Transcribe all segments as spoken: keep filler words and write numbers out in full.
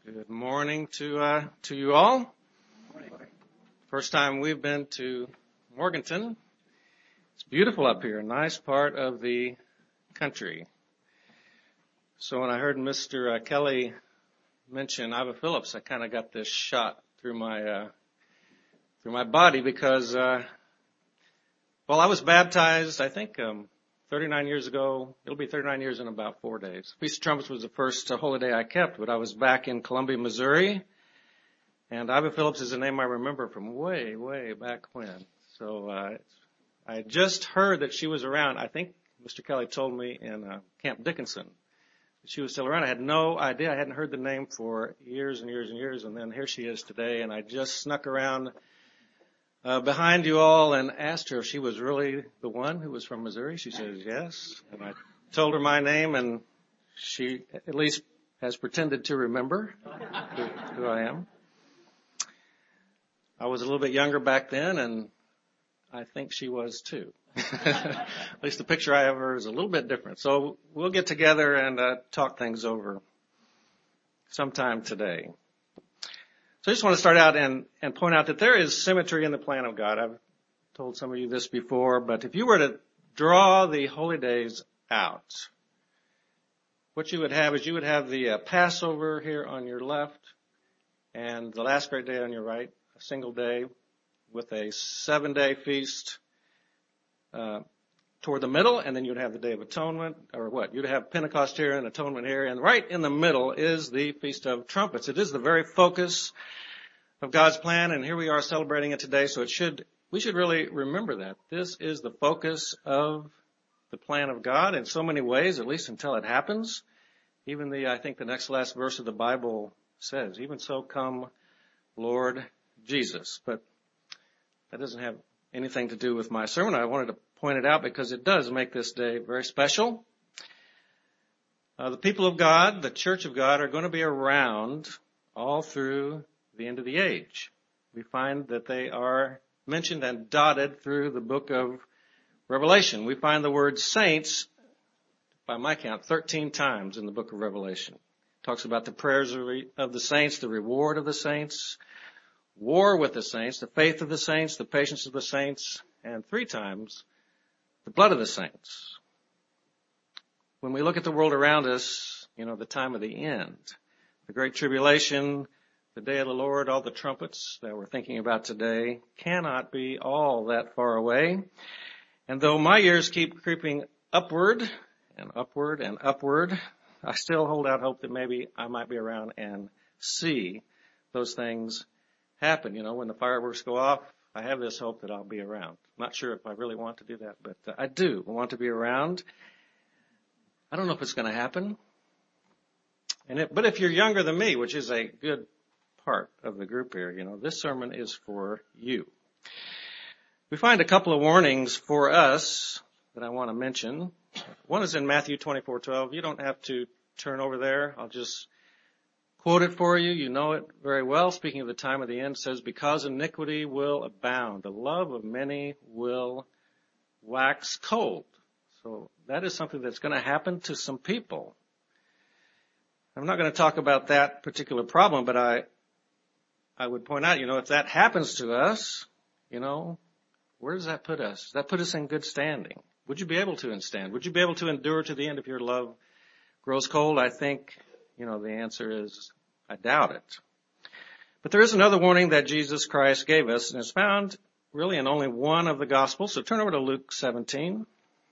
Good morning to uh, to you all. First time we've been to Morganton. It's beautiful up here, a nice part of the country. So when I heard Mister Uh, Kelly mention Iva Phillips, I kind of got this shot through my uh, through my body because, uh, well, I was baptized, I think, um, thirty-nine years ago. It'll be thirty-nine years in about four days. Feast of Trumpets was the first uh, holy day I kept, but I was back in Columbia, Missouri. And Iva Phillips is a name I remember from way, way back when. So uh, I just heard that she was around. I think Mister Kelly told me in uh, Camp Dickinson that she was still around. I had no idea. I hadn't heard the name for years and years and years. And then here she is today. And I just snuck around Uh, behind you all and asked her if she was really the one who was from Missouri. She says yes. And I told her my name, and she at least has pretended to remember who, who I am. I was a little bit younger back then, and I think she was too. At least the picture I have of her is a little bit different. So we'll get together and uh, talk things over sometime today. So I just want to start out and, and point out that there is symmetry in the plan of God. I've told some of you this before, but if you were to draw the holy days out, what you would have is you would have the uh, Passover here on your left and the last great day on your right, a single day with a seven-day feast uh, toward the middle, and then you'd have the Day of Atonement, or what? You'd have Pentecost here and Atonement here, and right in the middle is the Feast of Trumpets. It is the very focus of God's plan, and here we are celebrating it today, so it should, we should really remember that. This is the focus of the plan of God in so many ways, at least until it happens. Even the, I think the next last verse of the Bible says, even so come Lord Jesus. But that doesn't have anything to do with my sermon. I wanted to point it out because it does make this day very special. Uh, the people of God, the church of God, are going to be around all through the end of the age. We find that they are mentioned and dotted through the book of Revelation. We find the word saints, by my count, thirteen times in the book of Revelation. It talks about the prayers of the saints, the reward of the saints, war with the saints, the faith of the saints, the patience of the saints, and three times the blood of the saints. When we look at the world around us, you know, the time of the end, the great tribulation, the day of the Lord, all the trumpets that we're thinking about today cannot be all that far away. And though my years keep creeping upward and upward and upward, I still hold out hope that maybe I might be around and see those things happen. You know, when the fireworks go off, I have this hope that I'll be around. I'm not sure if I really want to do that, but uh, I do want to be around. I don't know if it's going to happen. And it, but if you're younger than me, which is a good part of the group here, you know, this sermon is for you. We find a couple of warnings for us that I want to mention. One is in Matthew twenty-four twelve. You don't have to turn over there. I'll just quote it for you. You know it very well. Speaking of the time of the end, it says, because iniquity will abound, the love of many will wax cold. So that is something that's going to happen to some people. I'm not going to talk about that particular problem, but I, I would point out, you know, if that happens to us, you know, where does that put us? Does that put us in good standing? Would you be able to stand? Would you be able to endure to the end if your love grows cold? I think, you know, the answer is, I doubt it. But there is another warning that Jesus Christ gave us, and it's found really in only one of the Gospels. So turn over to Luke seventeen.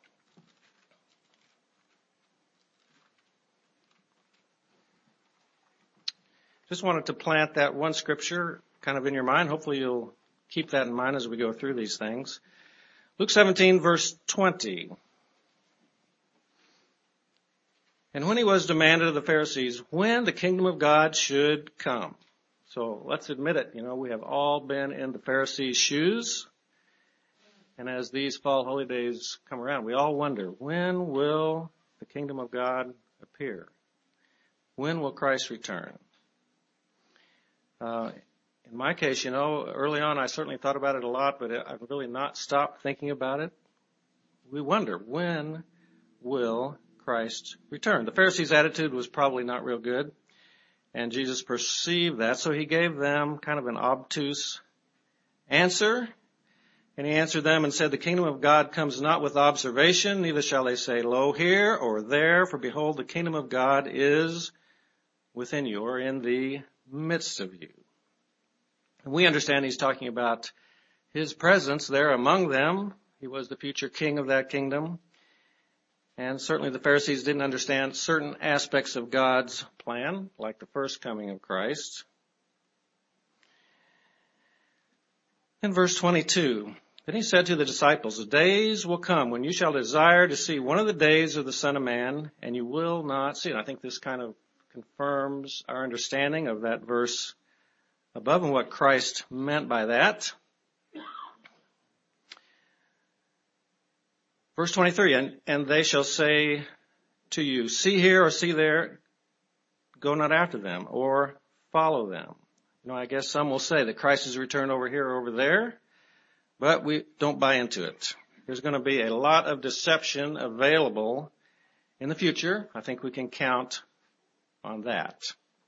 Just wanted to plant that one scripture kind of in your mind. Hopefully you'll keep that in mind as we go through these things. Luke seventeen, verse twenty. And when he was demanded of the Pharisees when the kingdom of God should come. So let's admit it, you know, we have all been in the Pharisees' shoes. And as these fall holy days come around, we all wonder, when will the kingdom of God appear? When will Christ return? Uh, in my case, you know, early on I certainly thought about it a lot, but I've really not stopped thinking about it. We wonder, when will Christ return? The Pharisees' attitude was probably not real good. And Jesus perceived that, so he gave them kind of an obtuse answer. And he answered them and said, the kingdom of God comes not with observation, neither shall they say, lo, here or there, for behold, the kingdom of God is within you, or in the midst of you. And we understand he's talking about his presence there among them. He was the future king of that kingdom. And certainly the Pharisees didn't understand certain aspects of God's plan, like the first coming of Christ. In verse twenty-two, then he said to the disciples, the days will come when you shall desire to see one of the days of the Son of Man, and you will not see it. I think this kind of confirms our understanding of that verse above and what Christ meant by that. Verse twenty-three, and, and they shall say to you, see here or see there, go not after them, or follow them. You know, I guess some will say that Christ has returned over here or over there, but we don't buy into it. There's going to be a lot of deception available in the future. I think we can count on that.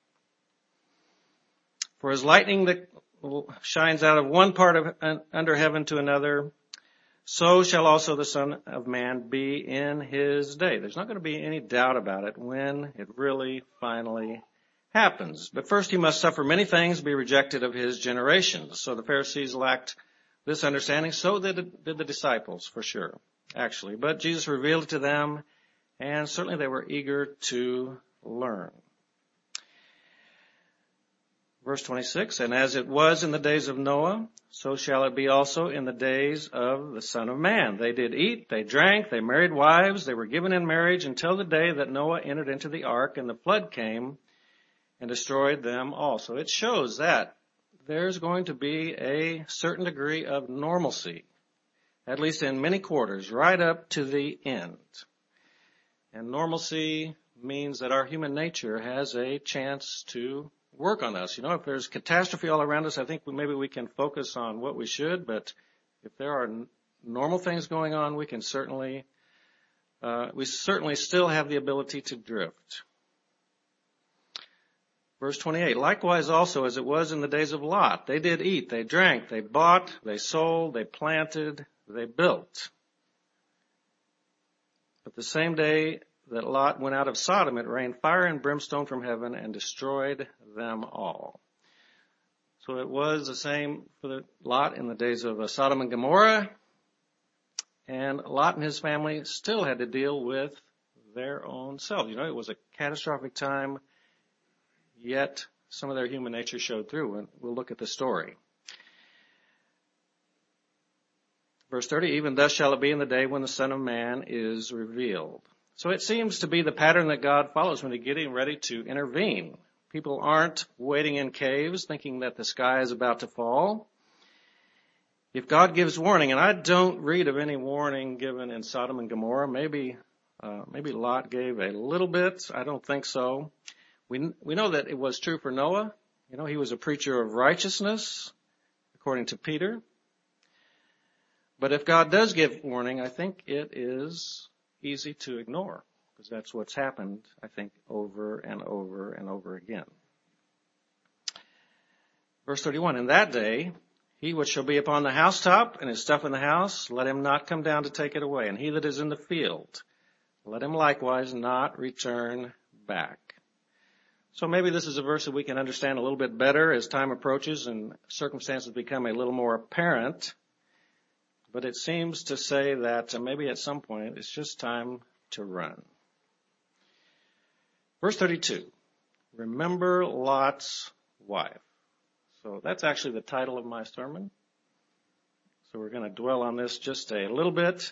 For as lightning that shines out of one part of under heaven to another, so shall also the Son of Man be in his day. There's not going to be any doubt about it when it really finally happens. But first he must suffer many things, be rejected of his generation. So the Pharisees lacked this understanding. So did, did the disciples, for sure, actually. But Jesus revealed it to them, and certainly they were eager to learn. Verse twenty-six, and as it was in the days of Noah, so shall it be also in the days of the Son of Man. They did eat, they drank, they married wives, they were given in marriage until the day that Noah entered into the ark, and the flood came and destroyed them all. So it shows that there's going to be a certain degree of normalcy, at least in many quarters, right up to the end. And normalcy means that our human nature has a chance to work on us. You know, if there's catastrophe all around us, I think maybe we can focus on what we should, but if there are n- normal things going on, we can certainly, uh, we certainly still have the ability to drift. Verse twenty-eight, likewise also as it was in the days of Lot, they did eat, they drank, they bought, they sold, they planted, they built. But the same day that Lot went out of Sodom, it rained fire and brimstone from heaven and destroyed them all. So it was the same for the Lot in the days of Sodom and Gomorrah. And Lot and his family still had to deal with their own selves. You know, it was a catastrophic time, yet some of their human nature showed through. And we'll look at the story. Verse thirty, even thus shall it be in the day when the Son of Man is revealed. So it seems to be the pattern that God follows when he's getting ready to intervene. People aren't waiting in caves thinking that the sky is about to fall. If God gives warning, and I don't read of any warning given in Sodom and Gomorrah, maybe uh, maybe Lot gave a little bit. I don't think so. We we know that it was true for Noah. You know, he was a preacher of righteousness, according to Peter. But if God does give warning, I think it is easy to ignore, because that's what's happened, I think, over and over and over again. Verse thirty-one, in that day, he which shall be upon the housetop and his stuff in the house, let him not come down to take it away. And he that is in the field, let him likewise not return back. So maybe this is a verse that we can understand a little bit better as time approaches and circumstances become a little more apparent. But it seems to say that maybe at some point it's just time to run. Verse thirty-two, remember Lot's wife. So that's actually the title of my sermon. So we're going to dwell on this just a little bit.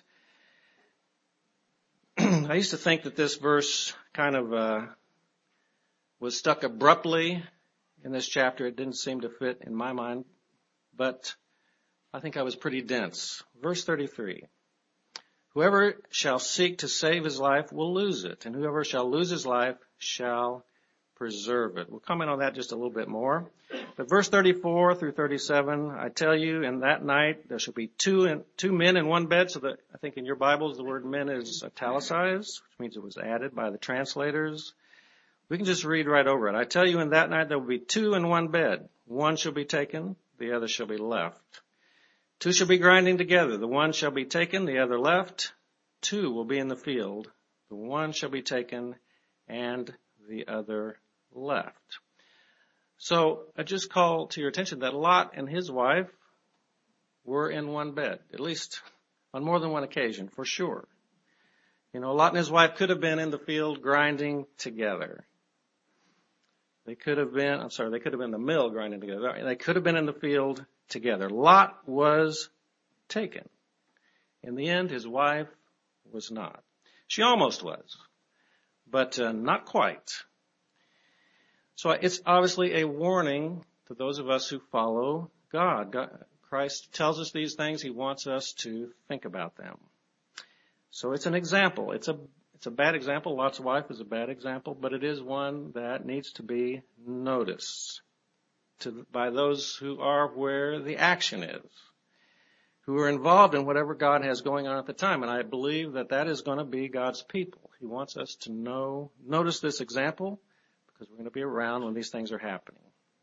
I used to think that this verse kind of uh, was stuck abruptly in this chapter. It didn't seem to fit in my mind, but I think I was pretty dense. Verse thirty-three, whoever shall seek to save his life will lose it, and whoever shall lose his life shall preserve it. We'll comment on that just a little bit more. But verse thirty-four through thirty-seven, I tell you, in that night there shall be two in, two men in one bed. So that I think in your Bibles the word men is italicized, which means it was added by the translators. We can just read right over it. I tell you, in that night there will be two in one bed. One shall be taken, the other shall be left. Two shall be grinding together. The one shall be taken, the other left. Two will be in the field. The one shall be taken, and the other left. So I just call to your attention that Lot and his wife were in one bed, at least on more than one occasion, for sure. You know, Lot and his wife could have been in the field grinding together. They could have been, I'm sorry, they could have been in the mill grinding together. They could have been in the field together. Lot was taken. In the end, his wife was not. She almost was, but uh, not quite. So it's obviously a warning to those of us who follow God. God. Christ tells us these things. He wants us to think about them. So it's an example. It's a it's a bad example. Lot's wife is a bad example, but it is one that needs to be noticed to, by those who are where the action is, who are involved in whatever God has going on at the time. And I believe that that is going to be God's people. He wants us to know, notice this example, because we're going to be around when these things are happening.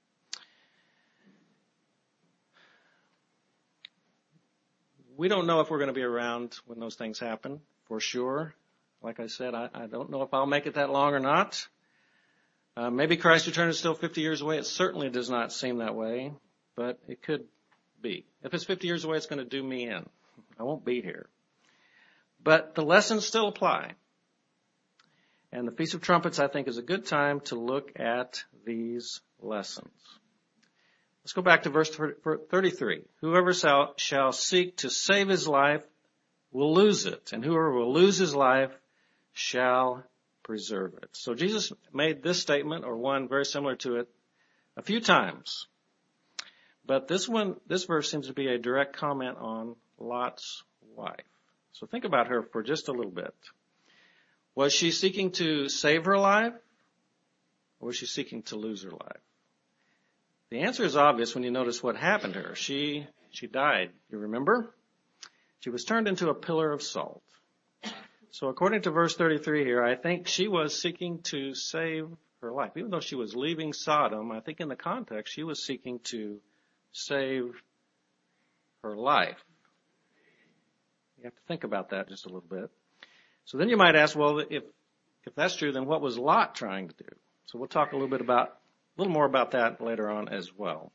We don't know if we're going to be around when those things happen, for sure. Like I said, I, I don't know if I'll make it that long or not. Uh, maybe Christ's return is still fifty years away. It certainly does not seem that way, but it could be. If it's fifty years away, it's going to do me in. I won't be here. But the lessons still apply. And the Feast of Trumpets, I think, is a good time to look at these lessons. Let's go back to verse thirty-three. Whoever shall, shall seek to save his life will lose it, and whoever will lose his life shall preserve it. So Jesus made this statement, or one very similar to it, a few times. But this one, this verse seems to be a direct comment on Lot's wife. So think about her for just a little bit. Was she seeking to save her life, or was she seeking to lose her life? The answer is obvious when you notice what happened to her. She, she died, you remember? She was turned into a pillar of salt. So according to verse thirty-three here, I think she was seeking to save her life. Even though she was leaving Sodom, I think in the context she was seeking to save her life. You have to think about that just a little bit. So then you might ask, well, if, if that's true, then what was Lot trying to do? So we'll talk a little bit about, a little more about that later on as well.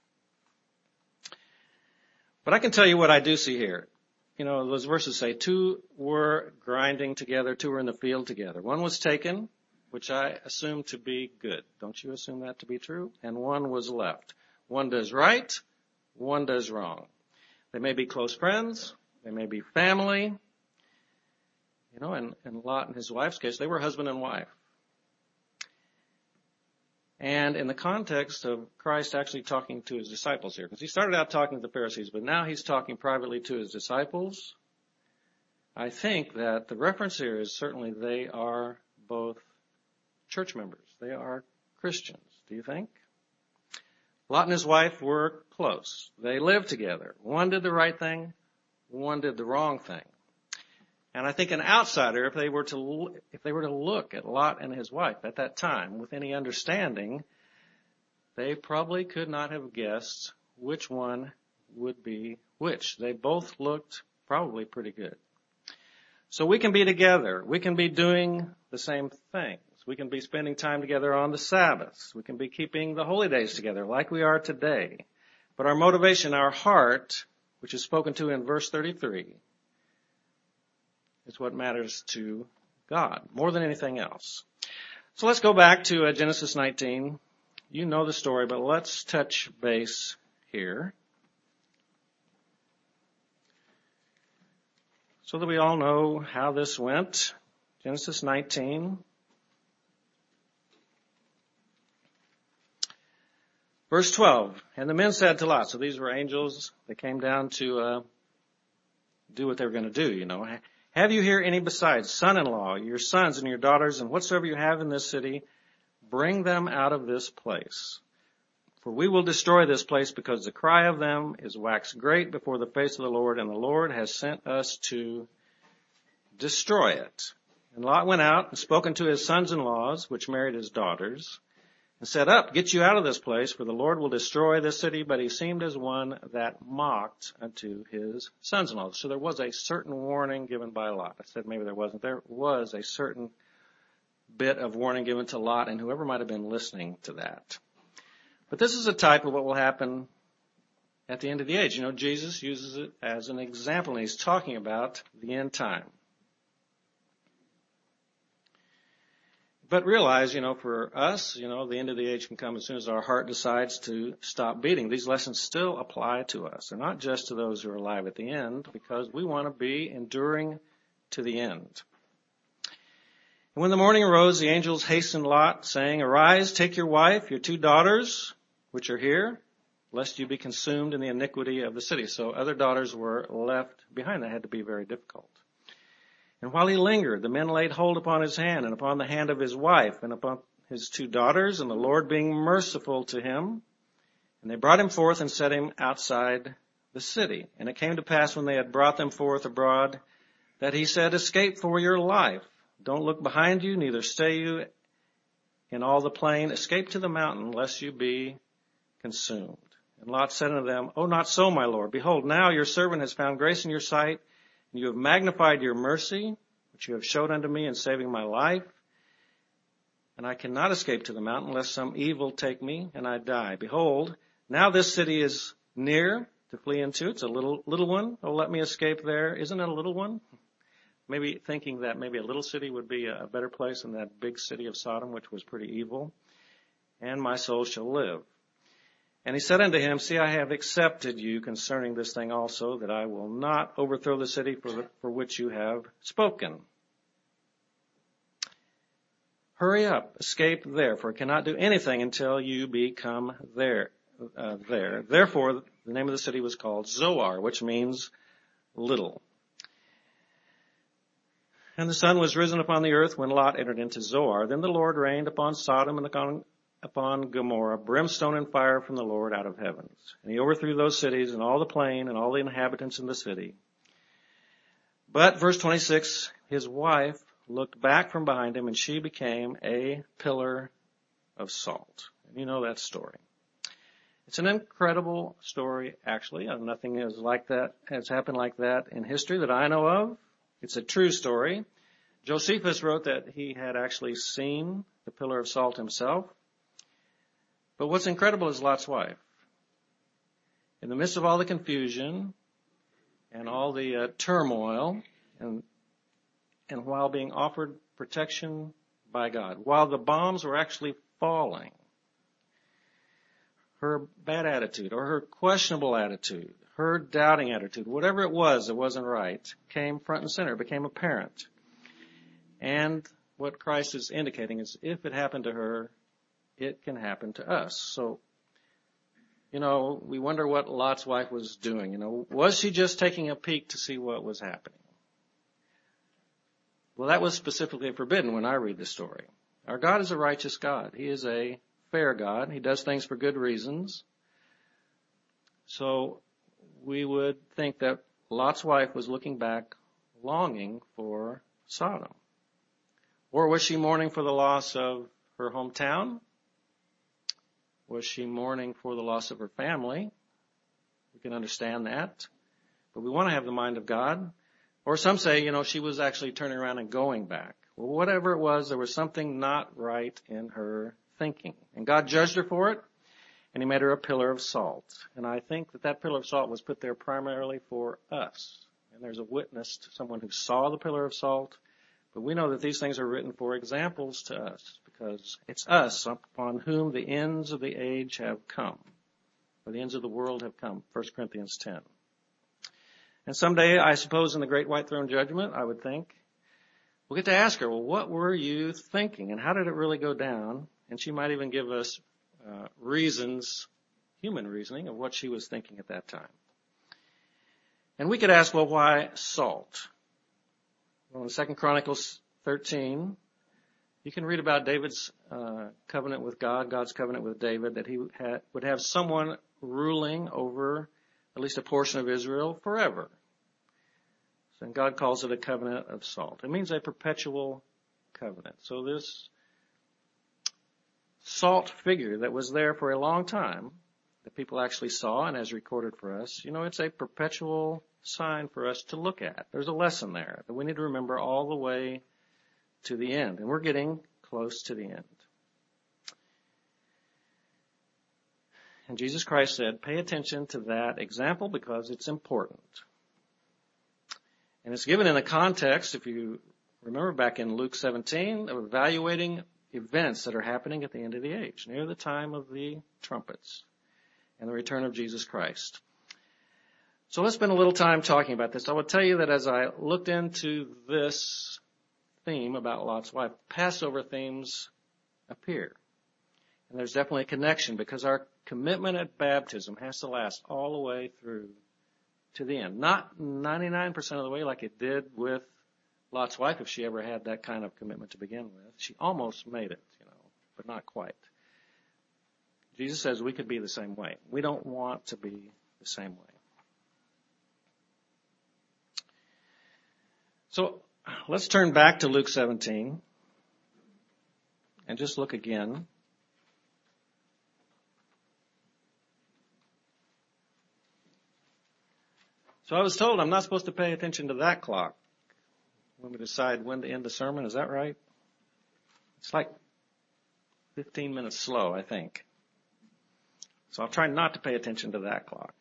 But I can tell you what I do see here. You know, those verses say two were grinding together, two were in the field together. One was taken, which I assume to be good. Don't you assume that to be true? And one was left. One does right, one does wrong. They may be close friends, they may be family. You know, and, and Lot and his wife's case, they were husband and wife. And in the context of Christ actually talking to his disciples here, because he started out talking to the Pharisees, but now he's talking privately to his disciples, I think that the reference here is certainly they are both church members. They are Christians. Do you think? Lot and his wife were close. They lived together. One did the right thing, one did the wrong thing. And I think an outsider, if they were to if they were to look at Lot and his wife at that time with any understanding, they probably could not have guessed which one would be which. They both looked probably pretty good. So we can be together. We can be doing the same things. We can be spending time together on the Sabbaths. We can be keeping the holy days together like we are today. But our motivation, our heart, which is spoken to in verse thirty-three, is what matters to God more than anything else. So let's go back to uh, Genesis nineteen. You know the story, but let's touch base here so that we all know how this went. Genesis nineteen. Verse twelve. And the men said to Lot, so these were angels. They came down to uh, do what they were going to do, you know. Have you here any besides son-in-law, your sons and your daughters, and whatsoever you have in this city, bring them out of this place. For we will destroy this place because the cry of them is waxed great before the face of the Lord, and the Lord has sent us to destroy it. And Lot went out and spoke unto his sons-in-laws, which married his daughters, and said, Up, get you out of this place, for the Lord will destroy this city. But he seemed as one that mocked unto his sons-in-law. So there was a certain warning given by Lot. I said maybe there wasn't. There was a certain bit of warning given to Lot and whoever might have been listening to that. But this is a type of what will happen at the end of the age. You know, Jesus uses it as an example, and he's talking about the end time. But realize, you know, for us, you know, the end of the age can come as soon as our heart decides to stop beating. These lessons still apply to us. They're not just to those who are alive at the end, because we want to be enduring to the end. And when the morning arose, the angels hastened Lot, saying, Arise, take your wife, your two daughters, which are here, lest you be consumed in the iniquity of the city. So other daughters were left behind. That had to be very difficult. And while he lingered, the men laid hold upon his hand and upon the hand of his wife and upon his two daughters, and the Lord being merciful to him. And they brought him forth and set him outside the city. And it came to pass when they had brought them forth abroad that he said, Escape for your life. Don't look behind you, neither stay you in all the plain. Escape to the mountain, lest you be consumed. And Lot said unto them, Oh, not so, my Lord. Behold, now your servant has found grace in your sight, and you have magnified your mercy, which you have showed unto me in saving my life. And I cannot escape to the mountain, lest some evil take me, and I die. Behold, now this city is near to flee into. It's a little little one. Oh, let me escape there. Isn't it a little one? Maybe thinking that maybe a little city would be a better place than that big city of Sodom, which was pretty evil. And my soul shall live. And he said unto him, See, I have accepted you concerning this thing also, that I will not overthrow the city for, the, for which you have spoken. Hurry up, escape there, for I cannot do anything until you become there. Uh, there. Therefore, the name of the city was called Zoar, which means little. And the sun was risen upon the earth when Lot entered into Zoar. Then the Lord rained upon Sodom and upon upon Gomorrah, brimstone and fire from the Lord out of heavens. And he overthrew those cities and all the plain and all the inhabitants in the city. But, verse twenty-six, his wife looked back from behind him, and she became a pillar of salt. And you know that story. It's an incredible story, actually. Nothing is like that, has happened like that in history that I know of. It's a true story. Josephus wrote that he had actually seen the pillar of salt himself. But what's incredible is Lot's wife. In the midst of all the confusion and all the uh, turmoil, and and while being offered protection by God, while the bombs were actually falling, her bad attitude or her questionable attitude, her doubting attitude, whatever it was that wasn't right, came front and center, became apparent. And what Christ is indicating is if it happened to her, it can happen to us. So, you know, we wonder what Lot's wife was doing. You know, was she just taking a peek to see what was happening? Well, that was specifically forbidden when I read the story. Our God is a righteous God. He is a fair God. He does things for good reasons. So we would think that Lot's wife was looking back, longing for Sodom. Or was she mourning for the loss of her hometown? Was she mourning for the loss of her family? We can understand that. But we want to have the mind of God. Or some say, you know, she was actually turning around and going back. Well, whatever it was, there was something not right in her thinking. And God judged her for it, and he made her a pillar of salt. And I think that that pillar of salt was put there primarily for us. And there's a witness to someone who saw the pillar of salt. But we know that these things are written for examples to us, because it's us upon whom the ends of the age have come, or the ends of the world have come, First Corinthians ten. And someday, I suppose, in the great white throne judgment, I would think, we'll get to ask her, well, what were you thinking, and how did it really go down? And she might even give us uh, reasons, human reasoning, of what she was thinking at that time. And we could ask, well, why salt? Well, in Second Chronicles thirteen, you can read about David's uh, covenant with God, God's covenant with David, that he had, would have someone ruling over at least a portion of Israel forever. then God calls it a covenant of salt. It means a perpetual covenant. So this salt figure that was there for a long time, that people actually saw and has recorded for us, you know, it's a perpetual sign for us to look at. There's a lesson there that we need to remember all the way to the end. And we're getting close to the end. And Jesus Christ said, pay attention to that example because it's important. And it's given in the context, if you remember back in Luke seventeen, of evaluating events that are happening at the end of the age, near the time of the trumpets and the return of Jesus Christ. So let's spend a little time talking about this. I will tell you that as I looked into this theme about Lot's wife, Passover themes appear. And there's definitely a connection because our commitment at baptism has to last all the way through to the end. Not ninety-nine percent of the way like it did with Lot's wife if she ever had that kind of commitment to begin with. She almost made it, you know, but not quite. Jesus says we could be the same way. We don't want to be the same way. So let's turn back to Luke seventeen and just look again. So I was told I'm not supposed to pay attention to that clock when we decide when to end the sermon. Is that right? It's like fifteen minutes slow, I think. So I'll try not to pay attention to that clock.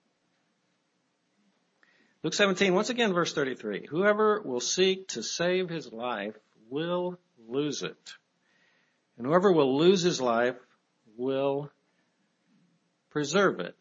Luke seventeen, once again, verse thirty-three. Whoever will seek to save his life will lose it. And whoever will lose his life will preserve it.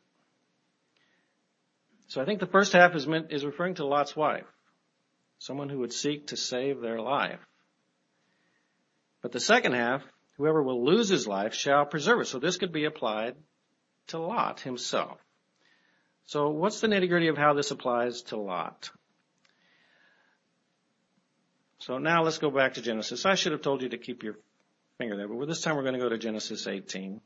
So I think the first half is meant, is referring to Lot's wife, someone who would seek to save their life. But the second half, whoever will lose his life shall preserve it. So this could be applied to Lot himself. So what's the nitty-gritty of how this applies to Lot? So now let's go back to Genesis. I should have told you to keep your finger there, but this time we're going to go to Genesis eighteen.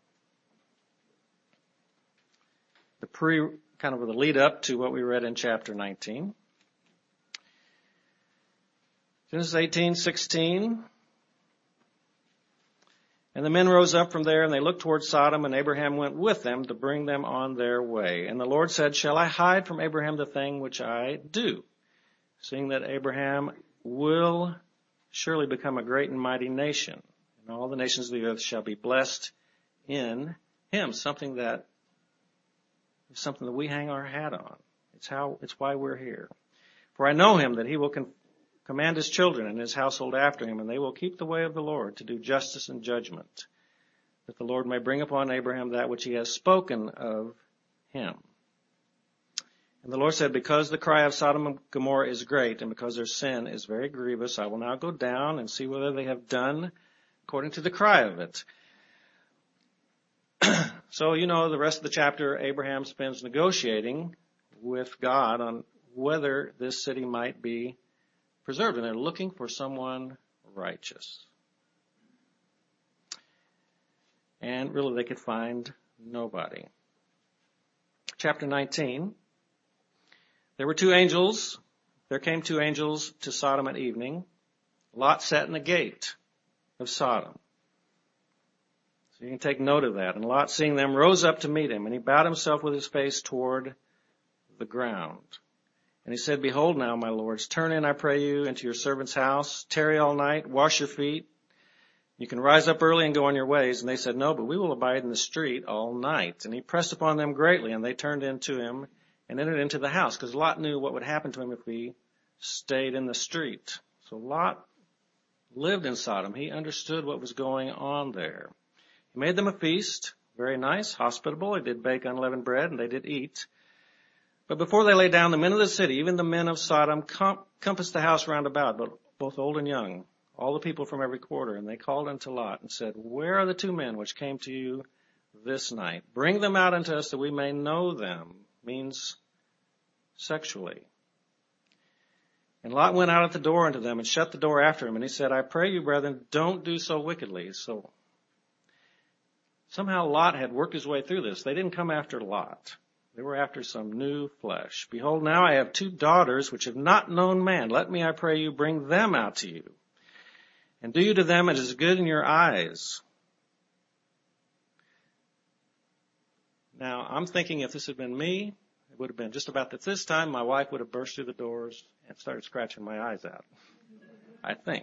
The pre, kind of the lead up to what we read in chapter nineteen. Genesis eighteen sixteen. And the men rose up from there, and they looked toward Sodom, and Abraham went with them to bring them on their way. And the Lord said, shall I hide from Abraham the thing which I do? Seeing that Abraham will surely become a great and mighty nation, and all the nations of the earth shall be blessed in him. Something that is something that we hang our hat on. It's how, it's why we're here. For I know him that he will con- command his children and his household after him, and they will keep the way of the Lord to do justice and judgment, that the Lord may bring upon Abraham that which he has spoken of him. And the Lord said, because the cry of Sodom and Gomorrah is great, and because their sin is very grievous, I will now go down and see whether they have done according to the cry of it. So, you know, the rest of the chapter, Abraham spends negotiating with God on whether this city might be preserved, and they're looking for someone righteous. And really they could find nobody. Chapter nineteen. There were two angels. There came two angels to Sodom at evening. Lot sat in the gate of Sodom. So you can take note of that. And Lot, seeing them, rose up to meet him, and he bowed himself with his face toward the ground. And he said, behold now, my lords, turn in, I pray you, into your servant's house, tarry all night, wash your feet. You can rise up early and go on your ways. And they said, no, but we will abide in the street all night. And he pressed upon them greatly, and they turned in to him and entered into the house, because Lot knew what would happen to him if he stayed in the street. So Lot lived in Sodom. He understood what was going on there. He made them a feast, very nice, hospitable. He did bake unleavened bread, and they did eat. But before they lay down, the men of the city, even the men of Sodom, com- compassed the house round about, but both old and young, all the people from every quarter. And they called unto Lot and said, where are the two men which came to you this night? Bring them out unto us that we may know them. Means sexually. And Lot went out at the door unto them and shut the door after him. And he said, I pray you, brethren, don't do so wickedly. So somehow Lot had worked his way through this. They didn't come after Lot. They were after some new flesh. Behold, now I have two daughters which have not known man. Let me, I pray you, bring them out to you. And do you to them as is good in your eyes. Now, I'm thinking if this had been me, it would have been just about at this time, my wife would have burst through the doors and started scratching my eyes out. I think.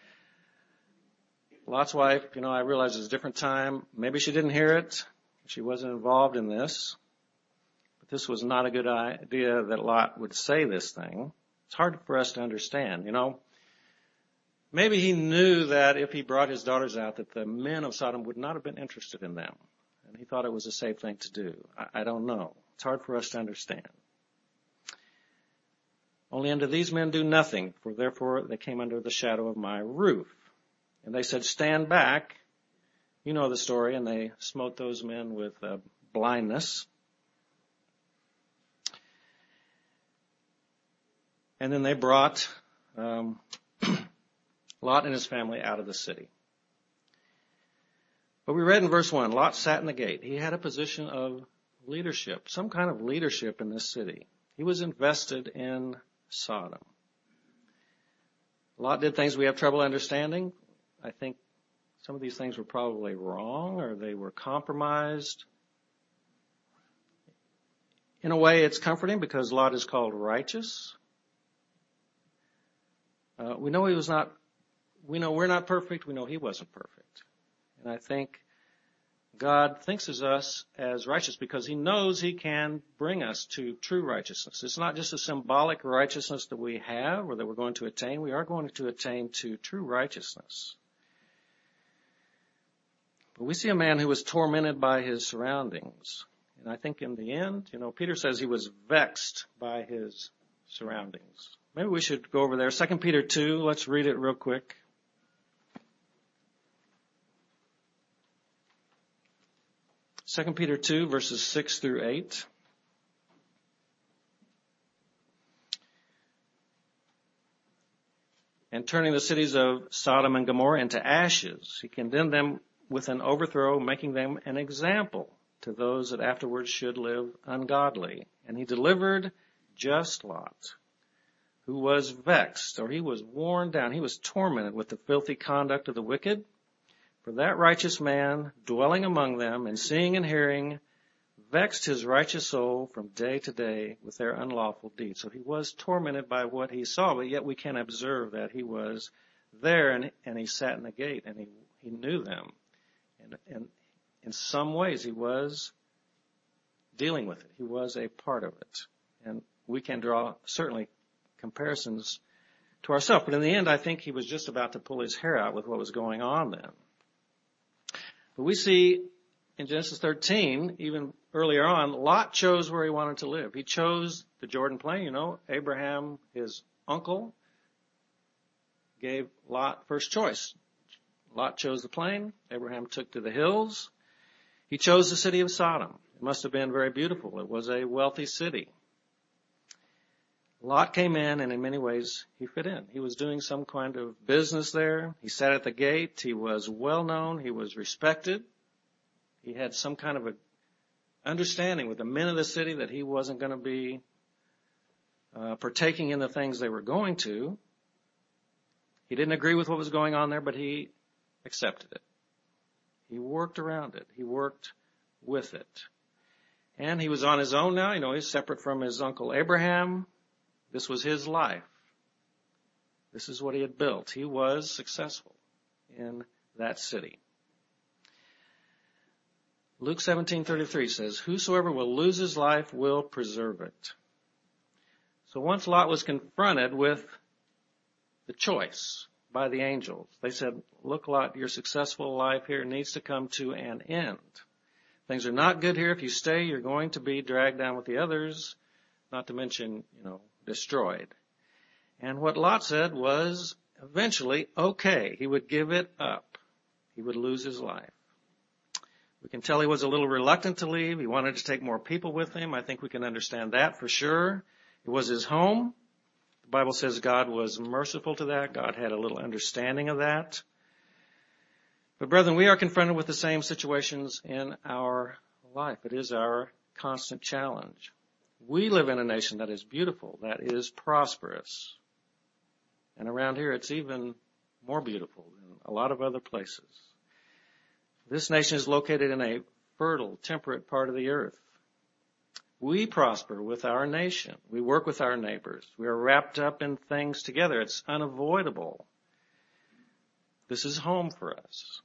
Lot's wife, you know, I realize it's a different time. Maybe she didn't hear it. She wasn't involved in this. But this was not a good idea that Lot would say this thing. It's hard for us to understand, you know. Maybe he knew that if he brought his daughters out, that the men of Sodom would not have been interested in them. And he thought it was a safe thing to do. I, I don't know. It's hard for us to understand. Only unto these men do nothing, for therefore they came under the shadow of my roof. And they said, stand back. You know the story. And they smote those men with uh, blindness. And then they brought um, Lot and his family out of the city. But we read in verse one, Lot sat in the gate. He had a position of leadership, some kind of leadership in this city. He was invested in Sodom. Lot did things we have trouble understanding. I think some of these things were probably wrong or they were compromised. In a way, it's comforting because Lot is called righteous. Uh, we know he was not, we know we're not perfect. We know he wasn't perfect. And I think God thinks of us as righteous because he knows he can bring us to true righteousness. It's not just a symbolic righteousness that we have or that we're going to attain. We are going to attain to true righteousness. But we see a man who was tormented by his surroundings. And I think in the end, you know, Peter says he was vexed by his surroundings. Maybe we should go over there. Second Peter two, let's read it real quick. Second Peter two, verses six through eight. And turning the cities of Sodom and Gomorrah into ashes, he condemned them with an overthrow, making them an example to those that afterwards should live ungodly. And he delivered just Lot, who was vexed, or he was worn down. He was tormented with the filthy conduct of the wicked. For that righteous man, dwelling among them and seeing and hearing, vexed his righteous soul from day to day with their unlawful deeds. So he was tormented by what he saw, but yet we can observe that he was there and, and he sat in the gate and he, he knew them. And, and in some ways he was dealing with it. He was a part of it. And we can draw certainly comparisons to ourselves. But in the end, I think he was just about to pull his hair out with what was going on then. But we see in Genesis thirteen, even earlier on, Lot chose where he wanted to live. He chose the Jordan Plain. You know, Abraham, his uncle, gave Lot first choice. Lot chose the plain. Abraham took to the hills. He chose the city of Sodom. It must have been very beautiful. It was a wealthy city. Lot came in, and in many ways, he fit in. He was doing some kind of business there. He sat at the gate. He was well known. He was respected. He had some kind of a understanding with the men of the city that he wasn't going to be uh, partaking in the things they were going to. He didn't agree with what was going on there, but he accepted it. He worked around it. He worked with it. And he was on his own now. You know, he's separate from his uncle Abraham. This was his life. This is what he had built. He was successful in that city. Luke seventeen thirty-three says, whosoever will lose his life will preserve it. So once Lot was confronted with the choice by the angels, they said, look, Lot, your successful life here needs to come to an end. Things are not good here. If you stay, you're going to be dragged down with the others, not to mention, you know, destroyed. And what Lot said was eventually, okay, he would give it up. He would lose his life. We can tell he was a little reluctant to leave. He wanted to take more people with him. I think we can understand that for sure. It was his home. The Bible says God was merciful to that. God had a little understanding of that. But brethren, we are confronted with the same situations in our life. It is our constant challenge. We live in a nation that is beautiful, that is prosperous. And around here, it's even more beautiful than a lot of other places. This nation is located in a fertile, temperate part of the earth. We prosper with our nation. We work with our neighbors. We are wrapped up in things together. It's unavoidable. This is home for us.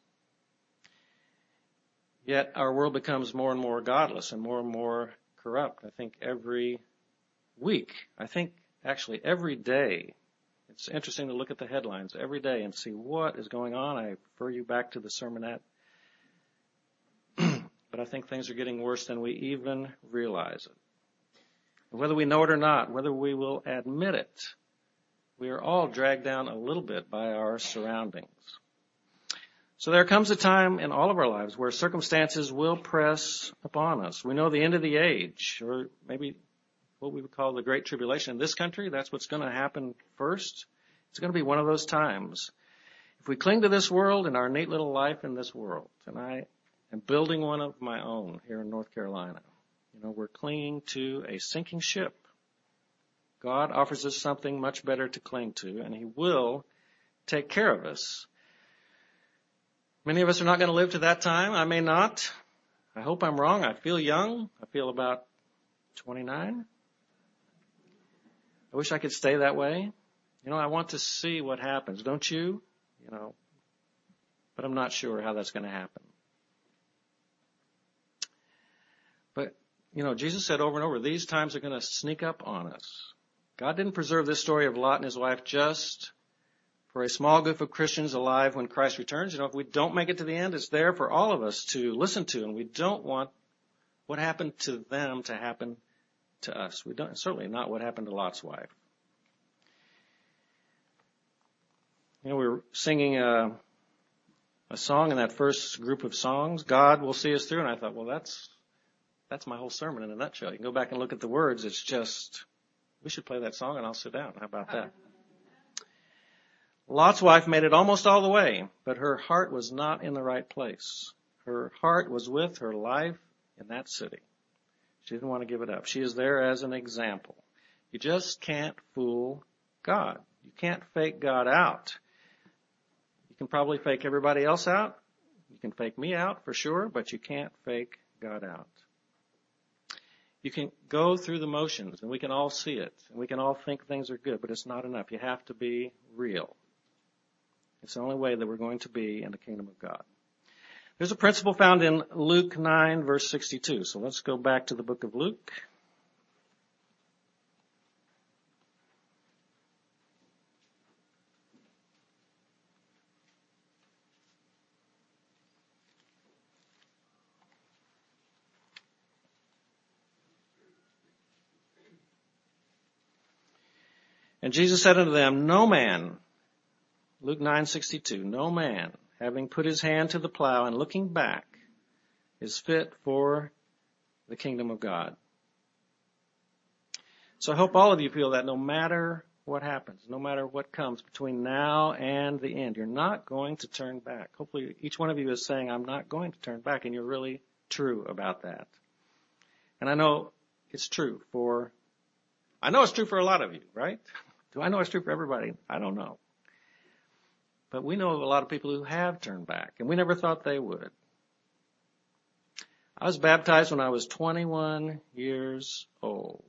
Yet our world becomes more and more godless and more and more corrupt. I think every week, I think actually every day, it's interesting to look at the headlines every day and see what is going on. I refer you back to the sermonette. But I think things are getting worse than we even realize it. Whether we know it or not, whether we will admit it, we are all dragged down a little bit by our surroundings. So there comes a time in all of our lives where circumstances will press upon us. We know the end of the age, or maybe what we would call the Great Tribulation. In this country, that's what's going to happen first. It's going to be one of those times. If we cling to this world and our neat little life in this world, and I am building one of my own here in North Carolina, you know, we're clinging to a sinking ship. God offers us something much better to cling to, and He will take care of us. Many of us are not going to live to that time. I may not. I hope I'm wrong. I feel young. I feel about twenty-nine. I wish I could stay that way. You know, I want to see what happens, don't you? You know, but I'm not sure how that's going to happen. But, you know, Jesus said over and over, these times are going to sneak up on us. God didn't preserve this story of Lot and his wife just for a small group of Christians alive when Christ returns. You know, if we don't make it to the end, it's there for all of us to listen to, and we don't want what happened to them to happen to us. We don't, certainly not what happened to Lot's wife. You know, we were singing a, a song in that first group of songs, God will see us through, and I thought, well, that's that's my whole sermon in a nutshell. You can go back and look at the words. It's just, we should play that song and I'll sit down. How about that? Lot's wife made it almost all the way, but her heart was not in the right place. Her heart was with her life in that city. She didn't want to give it up. She is there as an example. You just can't fool God. You can't fake God out. You can probably fake everybody else out. You can fake me out for sure, but you can't fake God out. You can go through the motions, and we can all see it, and we can all think things are good, but it's not enough. You have to be real. It's the only way that we're going to be in the kingdom of God. There's a principle found in Luke nine, verse sixty-two. So let's go back to the book of Luke. And Jesus said unto them, no man, Luke nine sixty-two, no man, having put his hand to the plow and looking back, is fit for the kingdom of God. So I hope all of you feel that no matter what happens, no matter what comes between now and the end, you're not going to turn back. Hopefully each one of you is saying, I'm not going to turn back, and you're really true about that. And I know it's true for, I know it's true for a lot of you, right? Do I know it's true for everybody? I don't know. But we know of a lot of people who have turned back, and we never thought they would. I was baptized when I was twenty-one years old.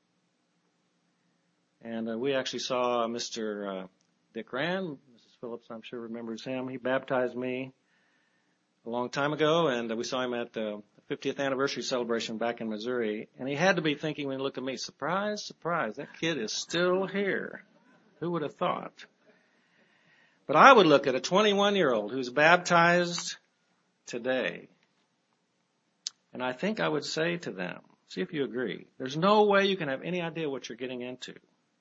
And uh, we actually saw Mister Uh, Dick Rand. Missus Phillips, I'm sure, remembers him. He baptized me a long time ago, and uh, we saw him at the fiftieth anniversary celebration back in Missouri. And he had to be thinking when he looked at me, surprise, surprise, that kid is still here. Who would have thought? But I would look at a twenty-one-year-old who's baptized today, and I think I would say to them, see if you agree, there's no way you can have any idea what you're getting into.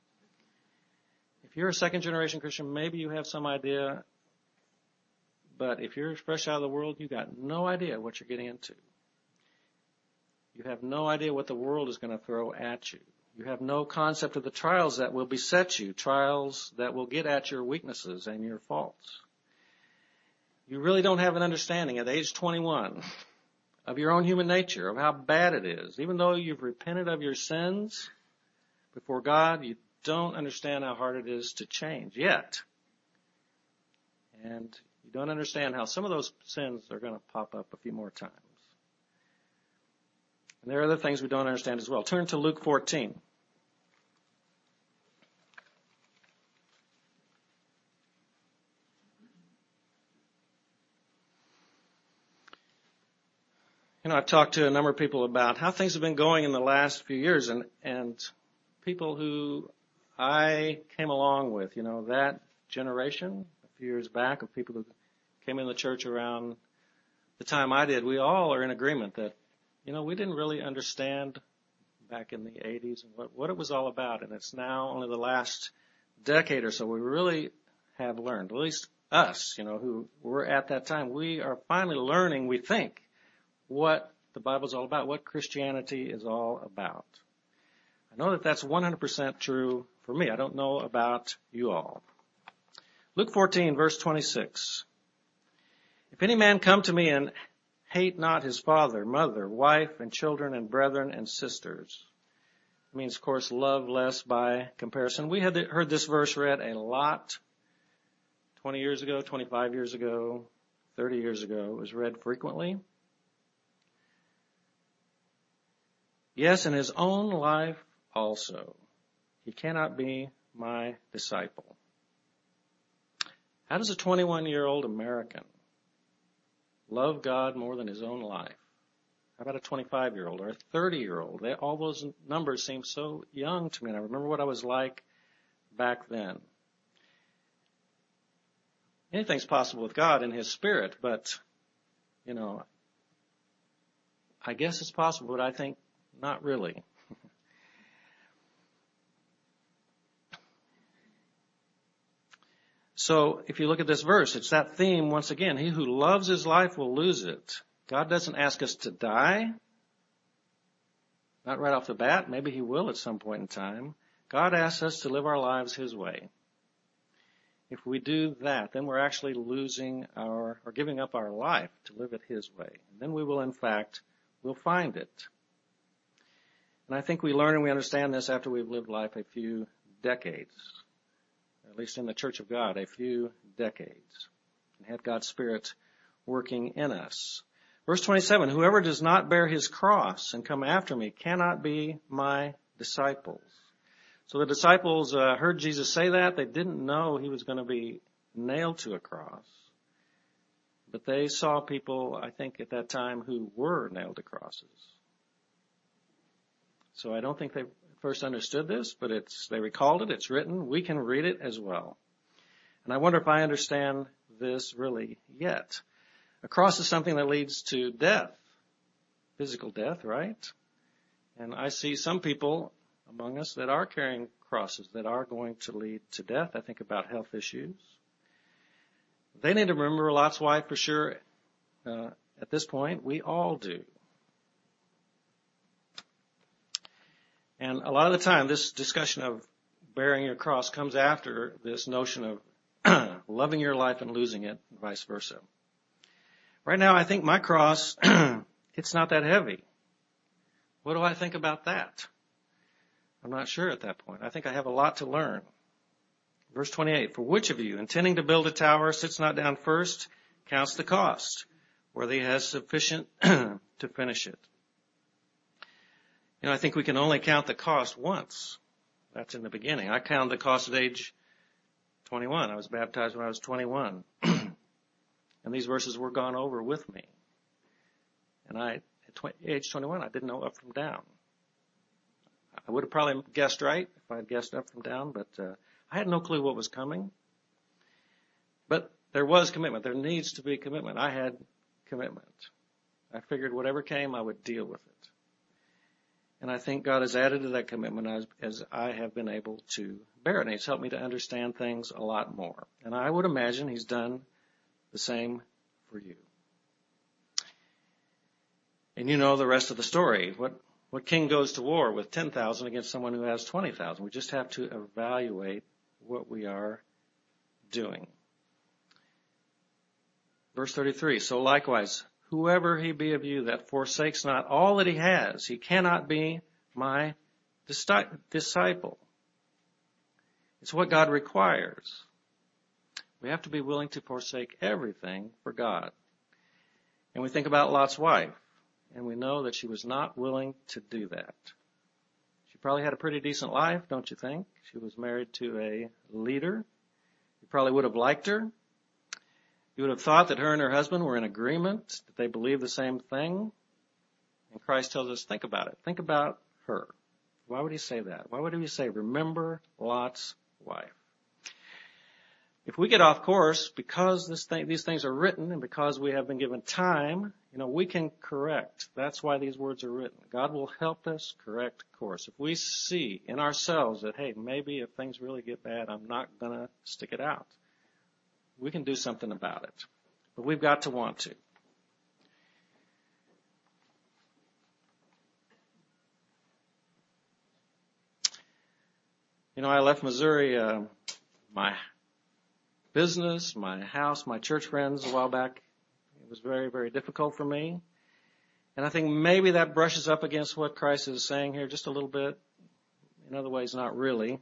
If you're a second-generation Christian, maybe you have some idea, but if you're fresh out of the world, you got no idea what you're getting into. You have no idea what the world is going to throw at you. You have no concept of the trials that will beset you, trials that will get at your weaknesses and your faults. You really don't have an understanding at age twenty-one of your own human nature, of how bad it is. Even though you've repented of your sins before God, you don't understand how hard it is to change yet. And you don't understand how some of those sins are going to pop up a few more times. And there are other things we don't understand as well. Turn to Luke fourteen. You know, I've talked to a number of people about how things have been going in the last few years, and, and people who I came along with, you know, that generation a few years back of people who came in the church around the time I did, we all are in agreement that, you know, we didn't really understand back in the eighties and what, what it was all about, and it's now only the last decade or so we really have learned, at least us, you know, who were at that time, we are finally learning, we think, what the Bible's all about, what Christianity is all about. I know that that's one hundred percent true for me. I don't know about you all. Luke fourteen, verse twenty-six. If any man come to me and hate not his father, mother, wife, and children, and brethren, and sisters. It means, of course, love less by comparison. We had heard this verse read a lot twenty years ago, twenty-five years ago, thirty years ago. It was read frequently. Yes, in his own life also, he cannot be my disciple. How does a twenty-one-year-old American love God more than his own life? How about a twenty-five-year-old or a thirty-year-old? They, all those numbers seem so young to me, and I remember what I was like back then. Anything's possible with God and His Spirit, but, you know, I guess it's possible, but I think not really. So if you look at this verse, it's that theme once again. He who loves his life will lose it. God doesn't ask us to die. Not right off the bat. Maybe He will at some point in time. God asks us to live our lives His way. If we do that, then we're actually losing our, or giving up our life to live it His way. And then we will, in fact, we'll find it. And I think we learn and we understand this after we've lived life a few decades, at least in the Church of God, a few decades, and had God's Spirit working in us. Verse twenty-seven, whoever does not bear his cross and come after me cannot be my disciples. So the disciples uh, heard Jesus say that. They didn't know He was going to be nailed to a cross. But they saw people, I think, at that time who were nailed to crosses. So I don't think they first understood this, but it's, they recalled it. It's written. We can read it as well. And I wonder if I understand this really yet. A cross is something that leads to death, physical death, right? And I see some people among us that are carrying crosses that are going to lead to death. I think about health issues. They need to remember Lot's wife for sure. Uh, at this point, we all do. And a lot of the time, this discussion of bearing your cross comes after this notion of loving your life and losing it, and vice versa. Right now, I think my cross, it's not that heavy. What do I think about that? I'm not sure at that point. I think I have a lot to learn. Verse twenty-eight, for which of you, intending to build a tower, sits not down first, counts the cost, whether he has sufficient to finish it? You know, I think we can only count the cost once. That's in the beginning. I counted the cost at age twenty-one. I was baptized when I was twenty-one. And these verses were gone over with me. And I, at tw- age twenty-one, I didn't know up from down. I would have probably guessed right if I had guessed up from down, but uh, I had no clue what was coming. But there was commitment. There needs to be commitment. I had commitment. I figured whatever came, I would deal with it. And I think God has added to that commitment as, as I have been able to bear it. And He's helped me to understand things a lot more. And I would imagine He's done the same for you. And you know the rest of the story. What, what king goes to war with ten thousand against someone who has twenty thousand? We just have to evaluate what we are doing. Verse thirty-three, so likewise, whoever he be of you that forsakes not all that he has, he cannot be my disciple. It's what God requires. We have to be willing to forsake everything for God. And we think about Lot's wife, and we know that she was not willing to do that. She probably had a pretty decent life, don't you think? She was married to a leader. You probably would have liked her. You would have thought that her and her husband were in agreement, that they believed the same thing. And Christ tells us, think about it. Think about her. Why would he say that? Why would he say, remember Lot's wife? If we get off course, because this thing, these things are written and because we have been given time, you know, we can correct. That's why these words are written. God will help us correct course. If we see in ourselves that, hey, maybe if things really get bad, I'm not going to stick it out. We can do something about it. But we've got to want to. You know, I left Missouri, uh, my business, my house, my church friends a while back. It was very, very difficult for me. And I think maybe that brushes up against what Christ is saying here just a little bit. In other ways, not really.